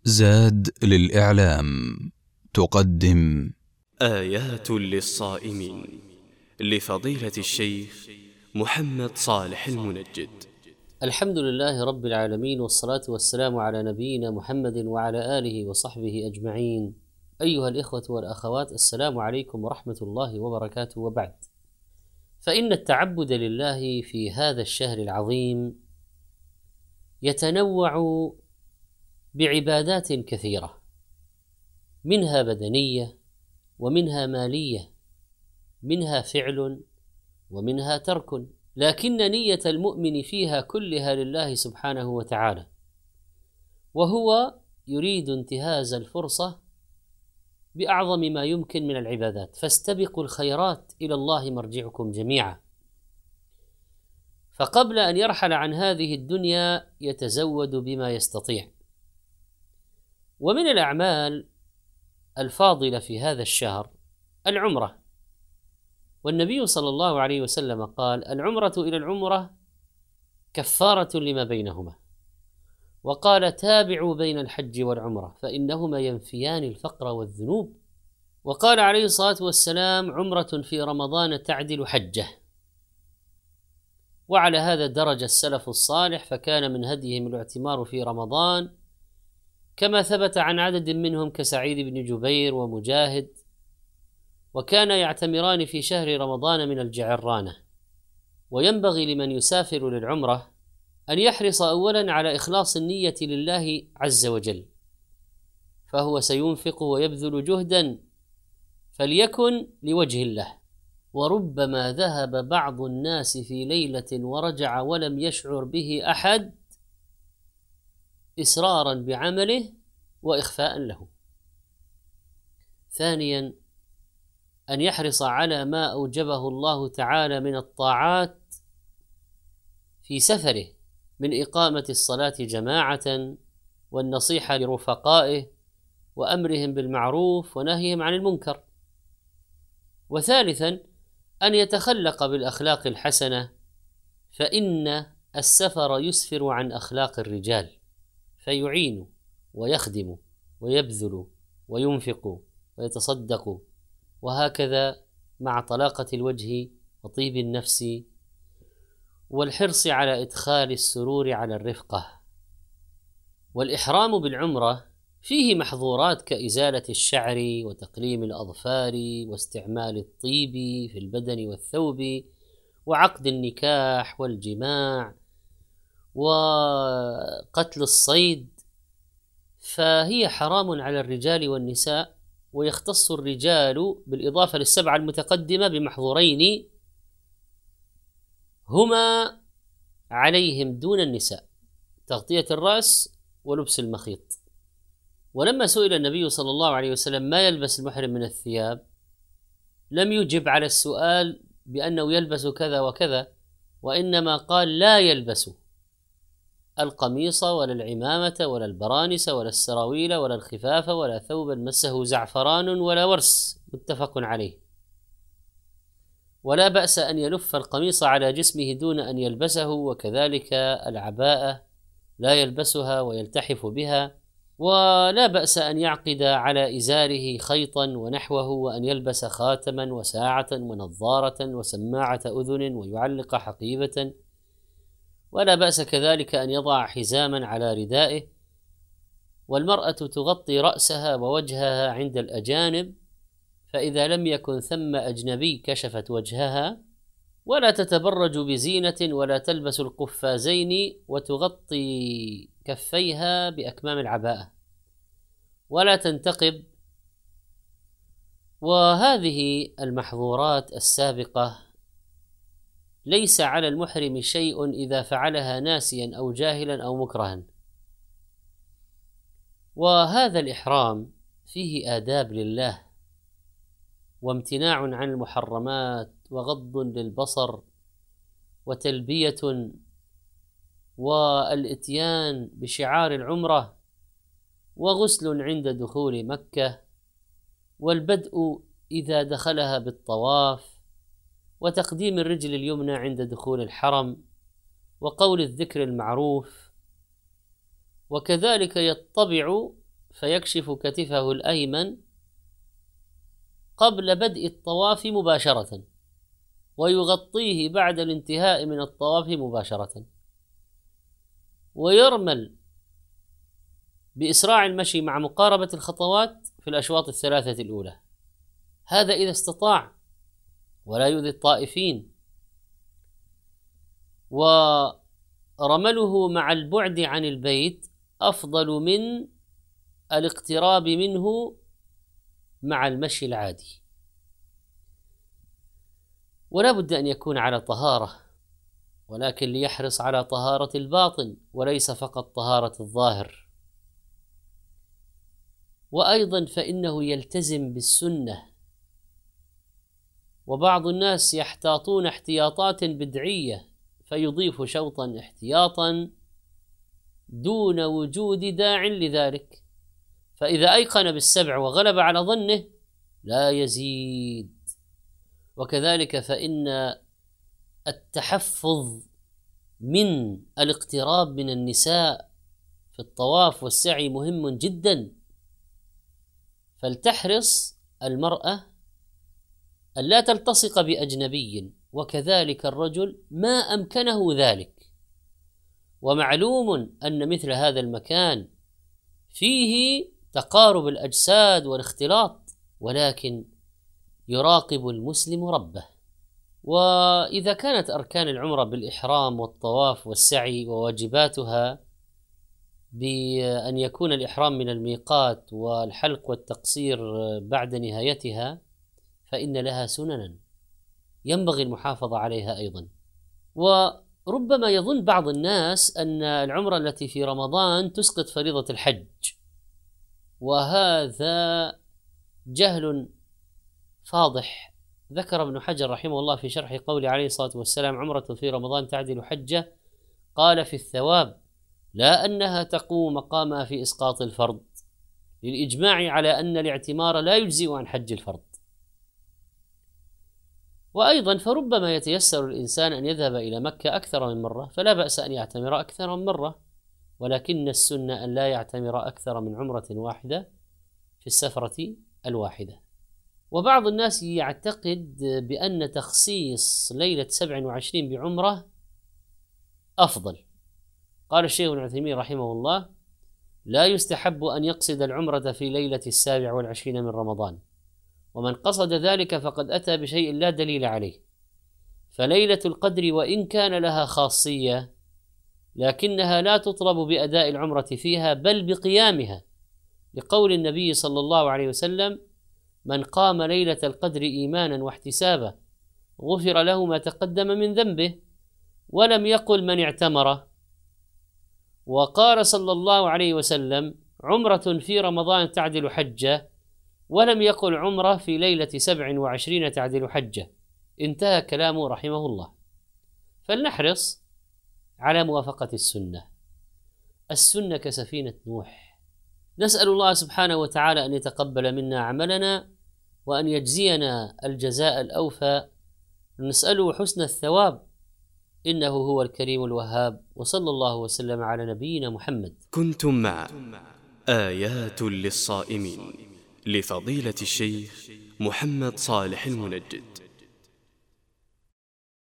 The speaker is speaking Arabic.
زاد للإعلام تقدم آيات للصائمين لفضيلة الشيخ محمد صالح المنجد. الحمد لله رب العالمين، والصلاة والسلام على نبينا محمد وعلى آله وصحبه أجمعين. أيها الإخوة والأخوات، السلام عليكم ورحمة الله وبركاته. وبعد، فإن التعبد لله في هذا الشهر العظيم يتنوع بعبادات كثيرة، منها بدنية ومنها مالية، منها فعل ومنها ترك، لكن نية المؤمن فيها كلها لله سبحانه وتعالى، وهو يريد انتهاز الفرصة بأعظم ما يمكن من العبادات. فاستبقوا الخيرات، إلى الله مرجعكم جميعا. فقبل أن يرحل عن هذه الدنيا يتزود بما يستطيع. ومن الأعمال الفاضلة في هذا الشهر العمرة، والنبي صلى الله عليه وسلم قال: العمرة إلى العمرة كفارة لما بينهما. وقال: تابعوا بين الحج والعمرة فإنهما ينفيان الفقر والذنوب. وقال عليه الصلاة والسلام: عمرة في رمضان تعدل حجة. وعلى هذا درج السلف الصالح، فكان من هديهم الاعتمار في رمضان، كما ثبت عن عدد منهم كسعيد بن جبير ومجاهد، وكان يعتمران في شهر رمضان من الجعرانة. وينبغي لمن يسافر للعمرة أن يحرص أولا على إخلاص النية لله عز وجل، فهو سينفق ويبذل جهدا فليكن لوجه الله. وربما ذهب بعض الناس في ليلة ورجع ولم يشعر به أحد، إسرارا بعمله وإخفاء له. ثانيا، أن يحرص على ما أوجبه الله تعالى من الطاعات في سفره، من إقامة الصلاة جماعة، والنصيحة لرفقائه، وأمرهم بالمعروف ونهيهم عن المنكر. وثالثا، أن يتخلق بالأخلاق الحسنة، فإن السفر يسفر عن أخلاق الرجال، فيعين ويخدم ويبذل وينفق ويتصدق، وهكذا مع طلاقة الوجه وطيب النفس والحرص على إدخال السرور على الرفقة. والإحرام بالعمرة فيه محظورات كإزالة الشعر وتقليم الأظفار واستعمال الطيب في البدن والثوب وعقد النكاح والجماع وقتل الصيد، فهي حرام على الرجال والنساء. ويختص الرجال بالإضافة للسبعة المتقدمة بمحظورين هما عليهم دون النساء: تغطية الرأس ولبس المخيط. ولما سئل النبي صلى الله عليه وسلم ما يلبس المحرم من الثياب، لم يجب على السؤال بأنه يلبس كذا وكذا، وإنما قال: لا يلبس القميص ولا العمامة ولا البرانس ولا السراويل ولا الخفاف ولا ثوبا مسه زعفران ولا ورس، متفق عليه. ولا بأس أن يلف القميص على جسمه دون أن يلبسه، وكذلك العباءة لا يلبسها ويلتحف بها. ولا بأس أن يعقد على إزاره خيطا ونحوه، وأن يلبس خاتما وساعة ونظارة وسماعة أذن ويعلق حقيبة. ولا بأس كذلك أن يضع حزاما على ردائه. والمرأة تغطي رأسها ووجهها عند الأجانب، فإذا لم يكن ثم أجنبي كشفت وجهها. ولا تتبرج بزينة، ولا تلبس القفازين وتغطي كفيها بأكمام العباءة، ولا تنتقب. وهذه المحظورات السابقة ليس على المحرم شيء إذا فعلها ناسيا أو جاهلا أو مكرها. وهذا الإحرام فيه آداب لله، وامتناع عن المحرمات، وغض للبصر، وتلبية، والإتيان بشعار العمرة، وغسل عند دخول مكة، والبدء إذا دخلها بالطواف، وتقديم الرجل اليمنى عند دخول الحرم، وقول الذكر المعروف. وكذلك يطبع فيكشف كتفه الأيمن قبل بدء الطواف مباشرة، ويغطيه بعد الانتهاء من الطواف مباشرة، ويرمل بإسراع المشي مع مقاربة الخطوات في الأشواط الثلاثة الأولى، هذا إذا استطاع ولا يؤذي الطائفين. ورمله مع البعد عن البيت أفضل من الاقتراب منه مع المشي العادي. ولا بد أن يكون على طهارة، ولكن ليحرص على طهارة الباطن وليس فقط طهارة الظاهر. وأيضا فإنه يلتزم بالسنة، وبعض الناس يحتاطون احتياطات بدعية فيضيف شوطا احتياطا دون وجود داع لذلك، فإذا أيقن بالسبع وغلب على ظنه لا يزيد. وكذلك فإن التحفظ من الاقتراب من النساء في الطواف والسعي مهم جدا، فلتحرص المرأة أن لا تلتصق بأجنبي، وكذلك الرجل ما أمكنه ذلك. ومعلوم أن مثل هذا المكان فيه تقارب الأجساد والاختلاط، ولكن يراقب المسلم ربه. وإذا كانت أركان العمرة بالإحرام والطواف والسعي وواجباتها بأن يكون الإحرام من الميقات والحلق والتقصير بعد نهايتها، فإن لها سننا ينبغي المحافظة عليها أيضا. وربما يظن بعض الناس أن العمرة التي في رمضان تسقط فريضة الحج، وهذا جهل فاضح. ذكر ابن حجر رحمه الله في شرح قول عليه الصلاة والسلام: عمرة في رمضان تعدل حجة، قال في الثواب لا أنها تقوم مقامها في إسقاط الفرض، للإجماع على أن الاعتمار لا يجزئ عن حج الفرض. وأيضا فربما يتيسر الإنسان أن يذهب إلى مكة أكثر من مرة، فلا بأس أن يعتمر أكثر من مرة، ولكن السنة أن لا يعتمر أكثر من عمرة واحدة في السفرة الواحدة. وبعض الناس يعتقد بأن تخصيص ليلة 27 بعمرة أفضل. قال الشيخ ابن عثيمين رحمه الله: لا يستحب أن يقصد العمرة في ليلة 27 من رمضان، ومن قصد ذلك فقد أتى بشيء لا دليل عليه. فليلة القدر وإن كان لها خاصية، لكنها لا تطلب بأداء العمرة فيها بل بقيامها، لقول النبي صلى الله عليه وسلم: من قام ليلة القدر إيمانا واحتسابا غفر له ما تقدم من ذنبه، ولم يقل من اعتمر. وقال صلى الله عليه وسلم: عمرة في رمضان تعدل حجة، ولم يقل عمرة في ليلة 27 تعدل حجة. انتهى كلامه رحمه الله. فلنحرص على موافقة السنة. السنة كسفينة نوح. نسأل الله سبحانه وتعالى أن يتقبل منا عملنا وأن يجزينا الجزاء الأوفى، نسأله حسن الثواب، إنه هو الكريم الوهاب. وصلى الله وسلم على نبينا محمد. كنتم مع آيات للصائمين لفضيلة الشيخ محمد صالح المنجد.